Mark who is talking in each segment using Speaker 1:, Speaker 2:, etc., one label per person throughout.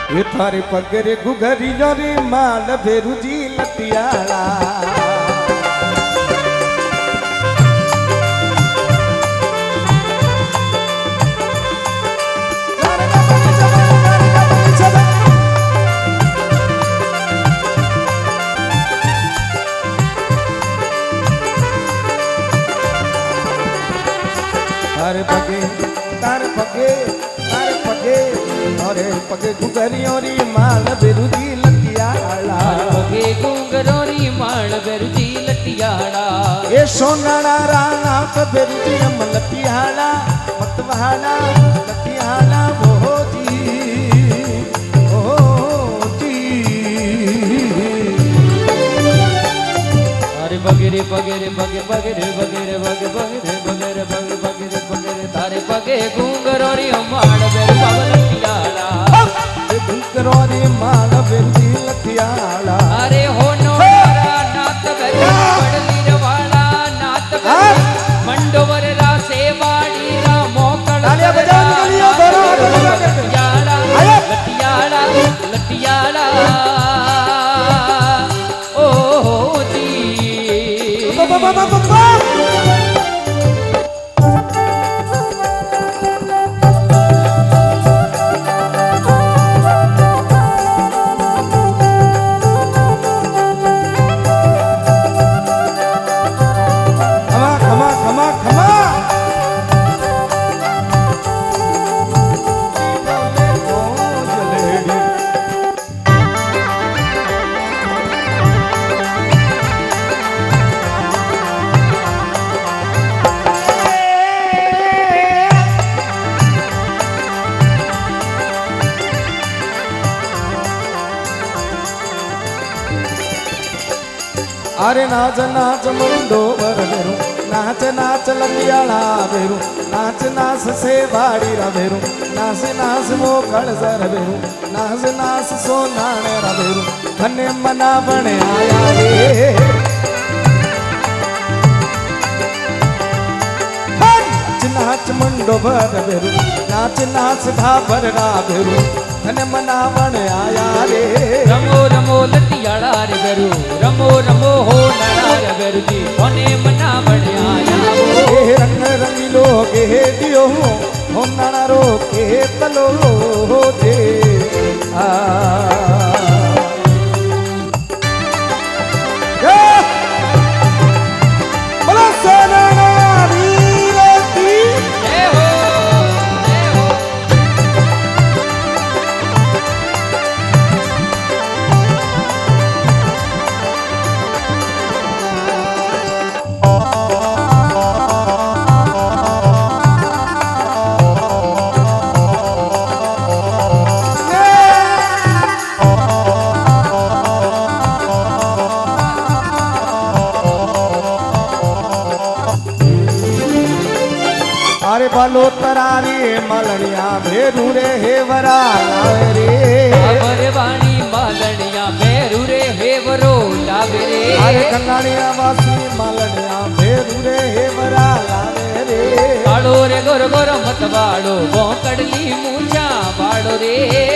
Speaker 1: ये थारे पगरे गुगरियो रे माल भेरू जी लतियाला तारे पगे तारे पगे तारे पगे अरे पगे गुगरियोरी माल बेरुजी लतियाला
Speaker 2: पगे गुगरोरी माल बेरुजी लतियाला
Speaker 1: ए सोनाड़ा राणा पे बेरुजी हम लतियाला मतवाला लतियाला वो जी
Speaker 2: अरे बगेरे बगेरे बगे बगेरे बगेरे बगे बगेरे बगेरे बगे बगेरे बगेरे तारे पगे गुगरोरी माल बेरु बाबा लतियाला
Speaker 1: गुगरोरी माल बेरुजी लतियाला
Speaker 2: अरे हो नो नाथ बेरु पड़ली रवाला नाथ बेरु मंडोवर रा सेवाड़ी रा मोकल
Speaker 1: तालियां बजाओ निकलियो दोनों
Speaker 2: लतियाला लतियाला लतियाला ओ जी
Speaker 1: अरे नाच नाच मुंडो वर बेरू नाच नाच लतियाला बेरू नाच नाच से बाड़ी रा बेरू नाच नाच मोखड़ सर बेरू नाच नाच सोनाने रा बेरू धने मना बने आया रे नाच नाच मुंडो वर बेरू नाच नाच घाबर रा बेरू धने मना बने आया रे
Speaker 2: रमो रमो लतियाला रे बेरू रमो रमो हो नारा रे बेरू जी कोने मना बने आया
Speaker 1: वो रंग रंगीलो के दियो हो नाना रो के तलो दे बोलो सोना वीर की
Speaker 2: जय हो जय हो
Speaker 1: अरे बालो तरारी मलनिया भेरू रे हेवरा लावे रे
Speaker 2: अमर वाणी मालनिया बेरू रे हेवरो लावे रे
Speaker 1: अरे कंगाणिया वासी मलनिया भेरू रे हेवरा लावे रे
Speaker 2: काड़ो रे गोर गोर मत बाड़ो बोकड़ली मूछा बाड़ो रे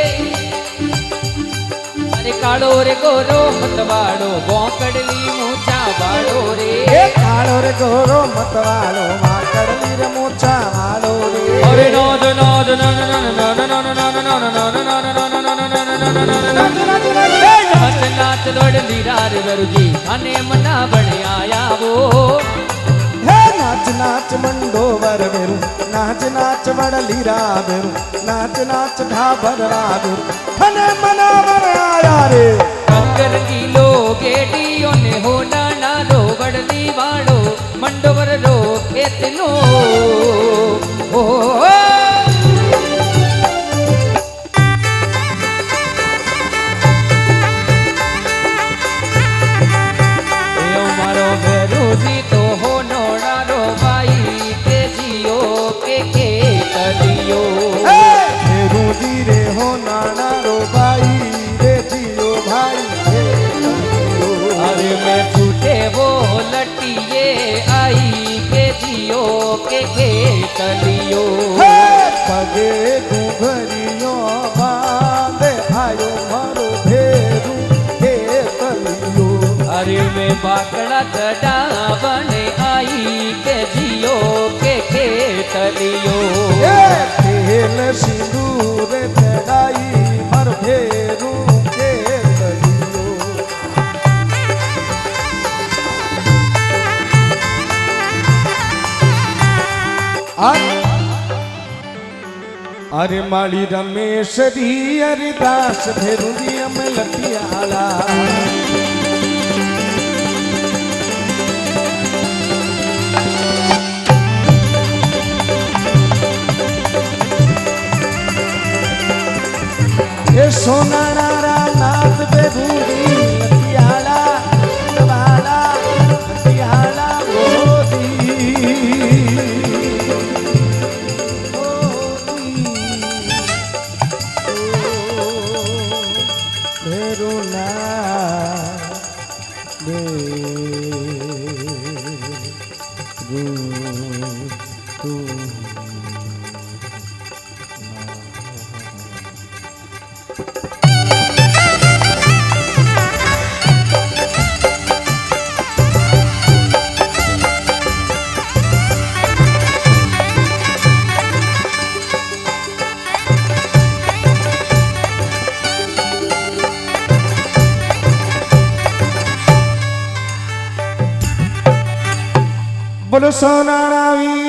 Speaker 2: अरे काड़ो रे गोरो मत बाड़ो बोकड़ली मूछा बाड़ो रे
Speaker 1: काड़ो रे गोरो मत वालो माकड़ली रे मूछा वालो रे
Speaker 2: अरे नोद नोद नन नन नन नन नन नन नन नाच नाच दौड़ लीरा रे बेरू जी थाने मना बने आया वो
Speaker 1: हे नाच नाच मंडो वर बेरू नाच नाच बड़ली रा बेरू नाच नाच घाबर रा बेरू थाने मना बने आया रे
Speaker 2: कंकर कीलो गेडियो ने हो नाना रो बड़ली वाड़ो मंडोवर रो खेतनो ओ मारो बेरू जी तो हो नोड़ा रो भाई के जियो के तलियो
Speaker 1: बेरू जी रे हो नाना रो भाई रे जियो भाई रे
Speaker 2: अरे मैं छूटे वो लटिए आई के जियो के तलियो
Speaker 1: पगे घुघरियो बांधे भाई
Speaker 2: बाकड़ा चढ़ावने आई के जियो के खेतलियो
Speaker 1: तेल सिंदूर चढ़ाई मर फेरू के तलियो अरे माली रमेश दी हरिदास फेरू दी अम लटियाला ये सोनारा नाथ बेरूदी लटियाला वाला लटियाला ओदी बेरुना बोलो सोनारा वीर